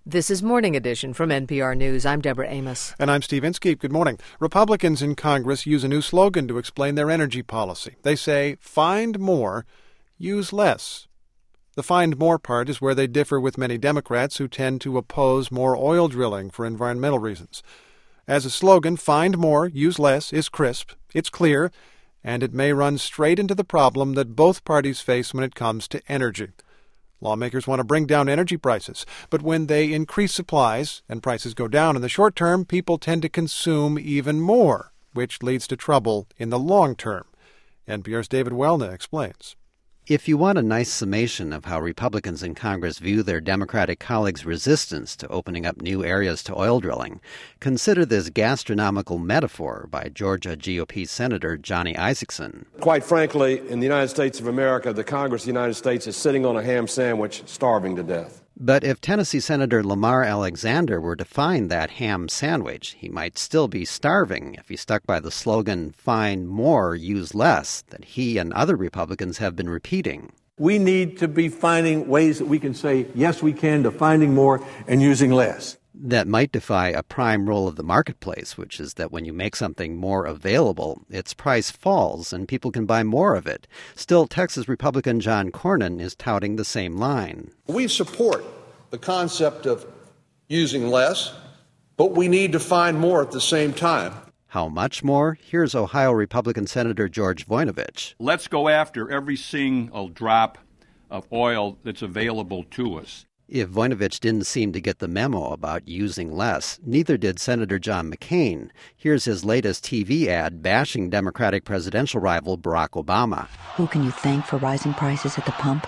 This is Morning Edition from NPR News. I'm Deborah Amos. And I'm Steve Inskeep. Good morning. Republicans in Congress use a new slogan to explain their energy policy. They say, find more, use less. The find more part is where they differ with many Democrats who tend to oppose more oil drilling for environmental reasons. As a slogan, find more, use less is crisp, it's clear, and it may run straight into the problem that both parties face when it comes to energy. Lawmakers want to bring down energy prices, but when they increase supplies and prices go down in the short term, people tend to consume even more, which leads to trouble in the long term. NPR's David Welna explains. If you want a nice summation of how Republicans in Congress view their Democratic colleagues' resistance to opening up new areas to oil drilling, consider this gastronomical metaphor by Georgia GOP Senator Johnny Isakson. Quite frankly, in the United States of America, the Congress of the United States is sitting on a ham sandwich, starving to death. But if Tennessee Senator Lamar Alexander were to find that ham sandwich, he might still be starving if he stuck by the slogan, find more, use less, that he and other Republicans have been repeating. We need to be finding ways that we can say, yes, we can, to finding more and using less. That might defy a prime rule of the marketplace, which is that when you make something more available, its price falls and people can buy more of it. Still, Texas Republican John Cornyn is touting the same line. We support the concept of using less, but we need to find more at the same time. How much more? Here's Ohio Republican Senator George Voinovich. Let's go after every single drop of oil that's available to us. If Voinovich didn't seem to get the memo about using less, neither did Senator John McCain. Here's his latest TV ad bashing Democratic presidential rival Barack Obama. Who can you thank for rising prices at the pump?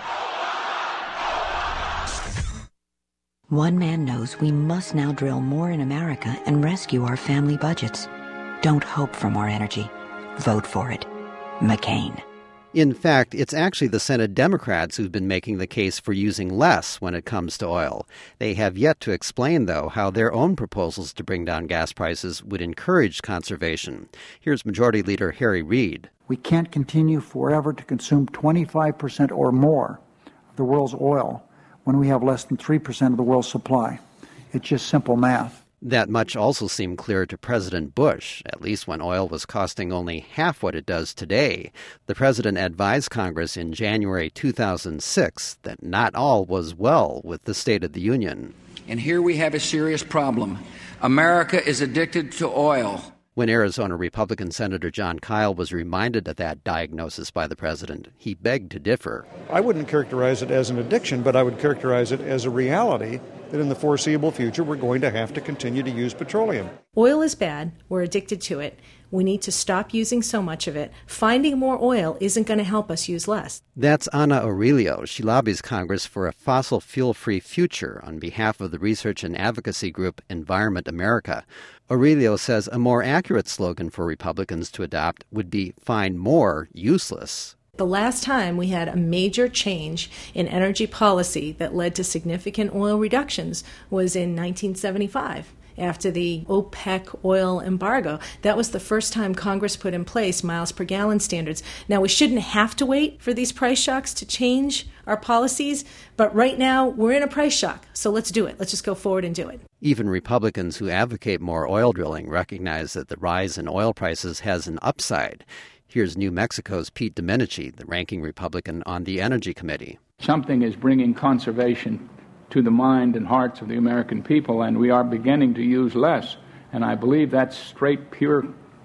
One man knows we must now drill more in America and rescue our family budgets. Don't hope for more energy. Vote for it. McCain. In fact, it's actually the Senate Democrats who've been making the case for using less when it comes to oil. They have yet to explain, though, how their own proposals to bring down gas prices would encourage conservation. Here's Majority Leader Harry Reid. We can't continue forever to consume 25% or more of the world's oil when we have less than 3% of the world's supply. It's just simple math. That much also seemed clear to President Bush, at least when oil was costing only half what it does today. The president advised Congress in January 2006 that not all was well with the State of the Union. And here we have a serious problem. America is addicted to oil. When Arizona Republican Senator John Kyle was reminded of that diagnosis by the president, he begged to differ. I wouldn't characterize it as an addiction, but I would characterize it as a reality that in the foreseeable future we're going to have to continue to use petroleum. Oil is bad. We're addicted to it. We need to stop using so much of it. Finding more oil isn't going to help us use less. That's Ana Aurelio. She lobbies Congress for a fossil fuel-free future on behalf of the research and advocacy group Environment America. Aurelio says a more accurate slogan for Republicans to adopt would be find more, useless. The last time we had a major change in energy policy that led to significant oil reductions was in 1975. After the OPEC oil embargo. That was the first time Congress put in place miles per gallon standards. Now, we shouldn't have to wait for these price shocks to change our policies, but right now we're in a price shock, so let's do it. Let's just go forward and do it. Even Republicans who advocate more oil drilling recognize that the rise in oil prices has an upside. Here's New Mexico's Pete Domenici, the ranking Republican on the Energy Committee. Something is bringing conservation to the mind and hearts of the American people, and we are beginning to use less. And I believe that's straight, pure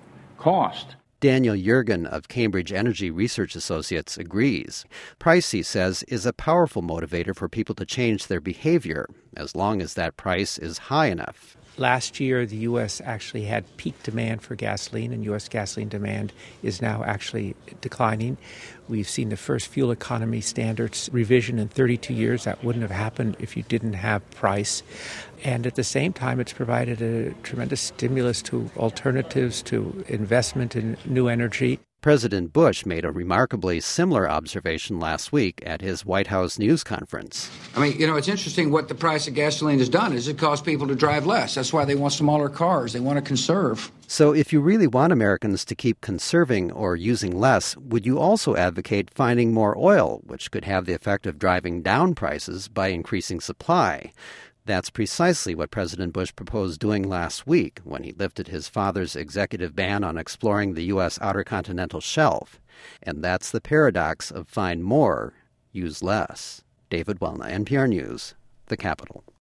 cost. Daniel Yergin of Cambridge Energy Research Associates agrees. Price, he says, is a powerful motivator for people to change their behavior, as long as that price is high enough. Last year, the U.S. actually had peak demand for gasoline, and U.S. gasoline demand is now actually declining. We've seen the first fuel economy standards revision in 32 years. That wouldn't have happened if you didn't have price. And at the same time, it's provided a tremendous stimulus to alternatives, to investment in new energy. President Bush made a remarkably similar observation last week at his White House news conference. I mean, it's interesting what the price of gasoline has done is it caused people to drive less. That's why they want smaller cars. They want to conserve. So if you really want Americans to keep conserving or using less, would you also advocate finding more oil, which could have the effect of driving down prices by increasing supply? That's precisely what President Bush proposed doing last week when he lifted his father's executive ban on exploring the U.S. outer continental shelf. And that's the paradox of find more, use less. David Wellna, NPR News, the Capitol.